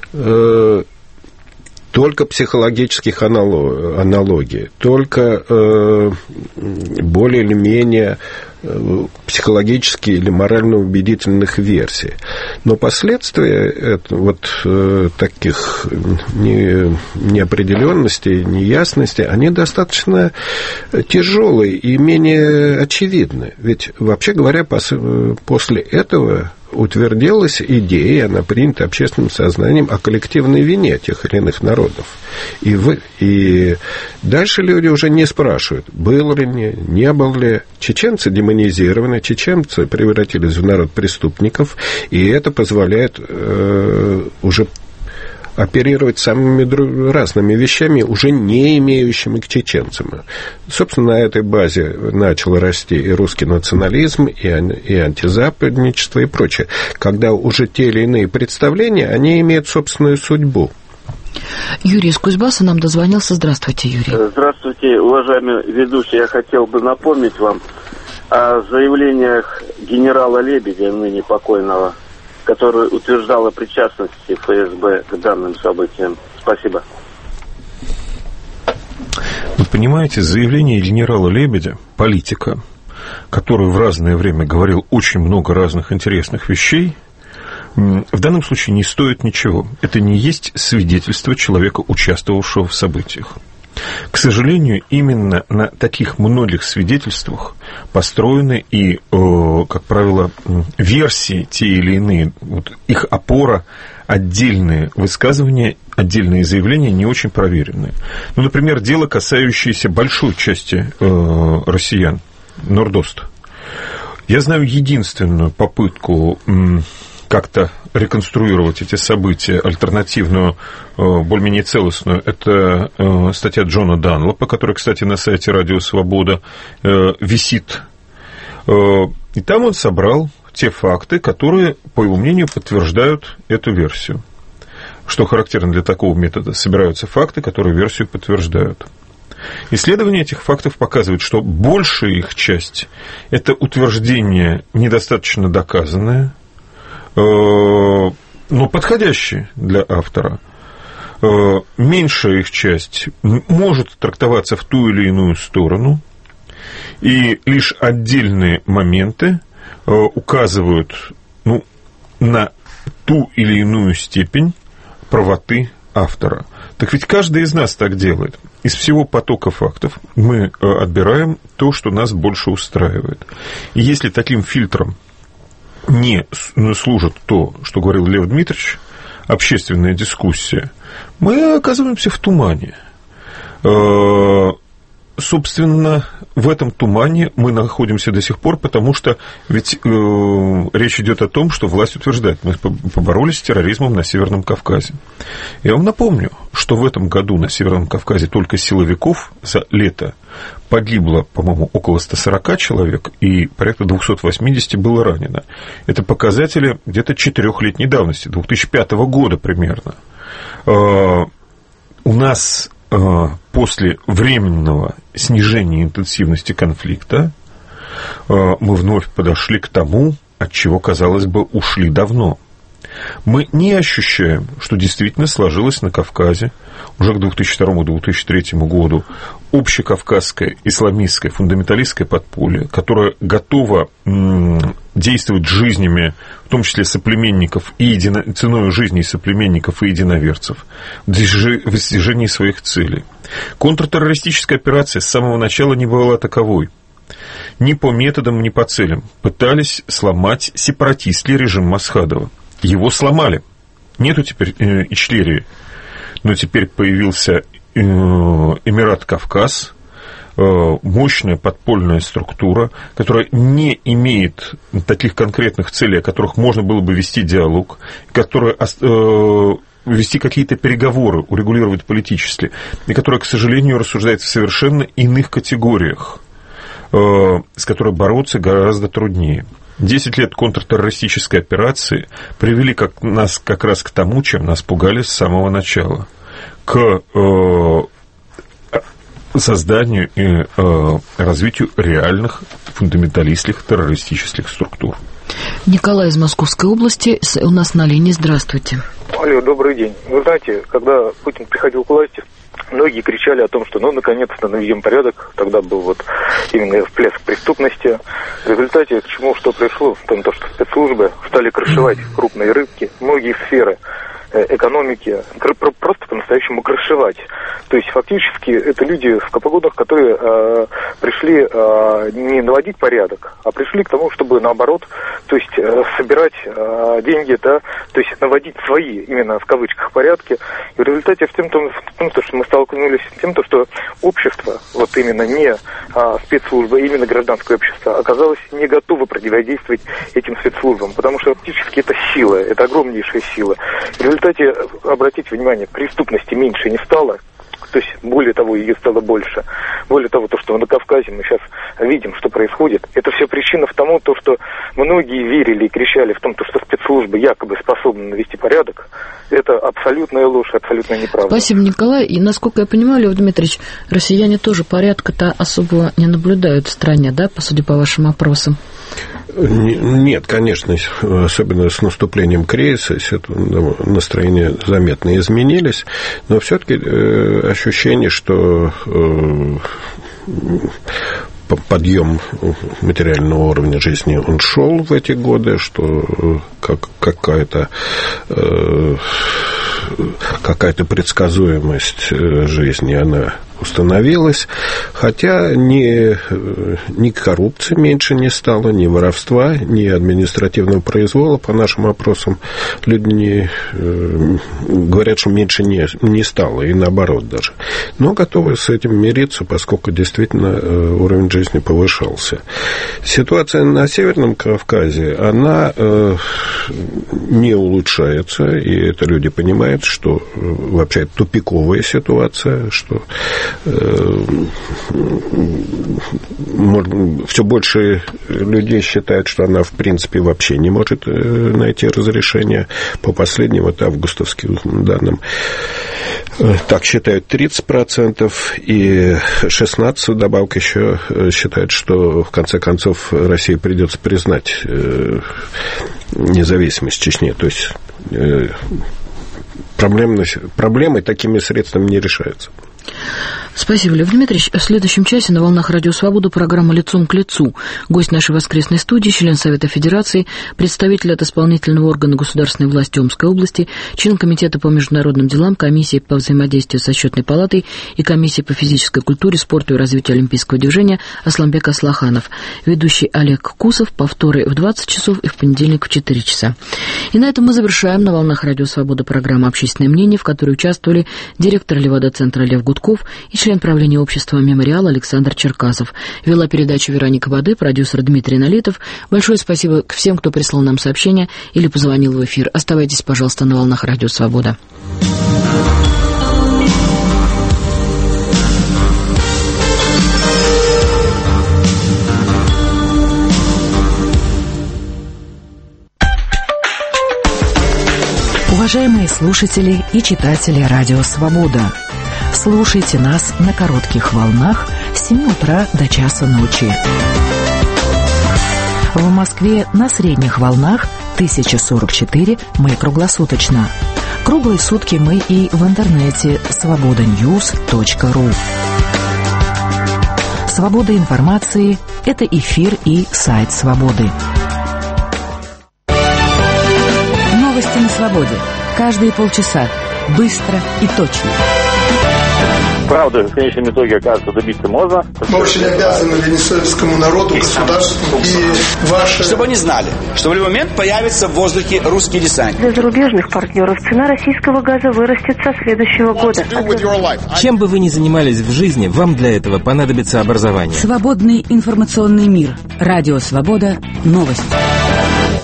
только психологических аналогий, только более или менее психологически или морально убедительных версий. Но последствия таких неопределенностей, неясностей, они достаточно тяжелые и менее очевидны. Ведь, вообще говоря, после этого утвердилась идея, она принята общественным сознанием о коллективной вине тех или иных народов. И дальше люди уже не спрашивают, был ли, не был ли. Чеченцы демонизированы, чеченцы превратились в народ преступников, и это позволяет уже оперировать самыми разными вещами, уже не имеющими к чеченцам. Собственно, на этой базе начал расти и русский национализм, и антизападничество, и прочее. Когда уже те или иные представления, они имеют собственную судьбу. Юрий из Кузбасса нам дозвонился. Здравствуйте, Юрий. Здравствуйте, уважаемый ведущий. Я хотел бы напомнить вам о заявлениях генерала Лебедя, ныне покойного, который утверждал о причастности ФСБ к данным событиям. Спасибо. Вы понимаете, заявление генерала Лебедя, политика, который в разное время говорил очень много разных интересных вещей, в данном случае не стоит ничего. Это не есть свидетельство человека, участвовавшего в событиях. К сожалению, именно на таких многих свидетельствах построены и, как правило, версии те или иные, вот их опора, отдельные высказывания, отдельные заявления не очень проверенные. Ну, например, дело, касающееся большой части россиян, Нордост. Я знаю единственную попытку как-то реконструировать эти события, альтернативную, более-менее целостную, это статья Джона Данлопа, которая, кстати, на сайте Радио Свобода висит. И там он собрал те факты, которые, по его мнению, подтверждают эту версию. Что характерно для такого метода? Собираются факты, которые версию подтверждают. Исследование этих фактов показывает, что большая их часть – это утверждение недостаточно доказанное, но подходящие для автора. Меньшая их часть может трактоваться в ту или иную сторону, и лишь отдельные моменты указывают на ту или иную степень правоты автора. Так ведь каждый из нас так делает. Из всего потока фактов мы отбираем то, что нас больше устраивает. И если таким фильтром не служит то, что говорил Лев Дмитриевич, общественная дискуссия, мы оказываемся в тумане. Собственно, в этом тумане мы находимся до сих пор, потому что ведь речь идет о том, что власть утверждает, мы поборолись с терроризмом на Северном Кавказе. Я вам напомню, что в этом году на Северном Кавказе только силовиков за лето погибло, по-моему, около 140 человек, и порядка 280 было ранено. Это показатели где-то 4-летней давности, 2005 года примерно. У нас после временного снижения интенсивности конфликта мы вновь подошли к тому, от чего, казалось бы, ушли давно. Мы не ощущаем, что действительно сложилось на Кавказе уже к 2002-2003 году общекавказское исламистское фундаменталистское подполье, которое готово действовать жизнями, в том числе соплеменников и ценой жизни соплеменников и единоверцев, в достижении своих целей. Контртеррористическая операция с самого начала не была таковой. Ни по методам, ни по целям. Пытались сломать сепаратистский режим Масхадова. Его сломали. Нету теперь Ичкерии. Но теперь появился Эмират Кавказ, мощная подпольная структура, которая не имеет таких конкретных целей, о которых можно было бы вести диалог, которая вести какие-то переговоры, урегулировать политически, и которая, к сожалению, рассуждает в совершенно иных категориях, с которой бороться гораздо труднее. 10 лет контртеррористической операции привели нас как раз к тому, чем нас пугали с самого начала, к созданию и развитию реальных фундаменталистских террористических структур. Николай из Московской области у нас на линии. Здравствуйте. Алло, добрый день. Вы знаете, когда Путин приходил к власти, многие кричали о том, что наконец-то наведем порядок. Тогда был именно всплеск преступности. В результате к чему что пришло? В том, что спецслужбы стали крышевать крупные рыбки, многие сферы экономики, просто по-настоящему крышевать. То есть фактически это люди в погонах, которые пришли не наводить порядок, а пришли к тому, чтобы наоборот, то есть собирать деньги, да, то есть наводить свои, именно в кавычках, порядки. И в результате в том, что мы столкнулись с тем, что общество, вот именно не спецслужбы, именно гражданское общество, оказалось не готово противодействовать этим спецслужбам, потому что фактически это сила, это огромнейшая сила. И в результате, обратите внимание, преступности меньше не стало. То есть, более того, ее стало больше. Более того, то, что на Кавказе мы сейчас видим, что происходит, это все причина в том, что многие верили и кричали в том, что спецслужбы якобы способны навести порядок. Это абсолютная ложь, абсолютная неправда. Спасибо, Николай. И, насколько я понимаю, Лев Дмитриевич, россияне тоже порядка-то особо не наблюдают в стране, да, судя по вашим опросам? Нет, конечно, особенно с наступлением кризиса настроения заметно изменились, но все-таки ощущение, что подъем материального уровня жизни он шел в эти годы, что какая-то предсказуемость жизни, она установилась, хотя ни коррупции меньше не стало, ни воровства, ни административного произвола, по нашим опросам, люди говорят, что меньше не стало, и наоборот даже. Но готовы с этим мириться, поскольку действительно уровень жизни повышался. Ситуация на Северном Кавказе, она не улучшается, и это люди понимают, что вообще тупиковая ситуация, что все больше людей считают, что она в принципе вообще не может найти разрешение. По последним, это августовским данным, так считают 30%, и 16% вдобавок еще считают, что в конце концов России придется признать независимость Чечни. То есть проблемы такими средствами не решаются. Спасибо, Лев Дмитриевич. В следующем часе на «Волнах Радио Свобода» программа «Лицом к лицу». Гость нашей воскресной студии, член Совета Федерации, представитель от исполнительного органа государственной власти Омской области, член Комитета по международным делам, Комиссии по взаимодействию со Счетной палатой и Комиссии по физической культуре, спорту и развитию олимпийского движения Асланбек Аслаханов. Ведущий Олег Кусов. Повторы в 20 часов и в понедельник в 4 часа. И на этом мы завершаем на «Волнах Радио Свобода» программу «Общественное мнение», в которой участвовали директор Левада-центра Лев Гудков и член правления общества «Мемориал» Александр Черкасов. Вела передачу Вероника Баде, продюсер Дмитрий Налитов. Большое спасибо всем, кто прислал нам сообщения или позвонил в эфир. Оставайтесь, пожалуйста, на «Волнах Радио Свобода». Уважаемые слушатели и читатели Радио Свобода, слушайте нас на коротких волнах с 7 утра до часа ночи. В Москве на средних волнах 1044 мы круглосуточно. Круглые сутки мы и в интернете svobodanews.ru. Свобода информации – это эфир и сайт Свободы. Новости на свободе. Каждые полчаса. Быстро и точно. Правда, в конечном итоге, оказывается, добиться можно. Мы очень обязаны венесуэльскому народу, государству и ваши... Чтобы они знали, что в любой момент появится в воздухе русский десант. Для зарубежных партнеров цена российского газа вырастет со следующего года. Чем бы вы ни занимались в жизни, вам для этого понадобится образование. Свободный информационный мир. Радио Свобода. Новости.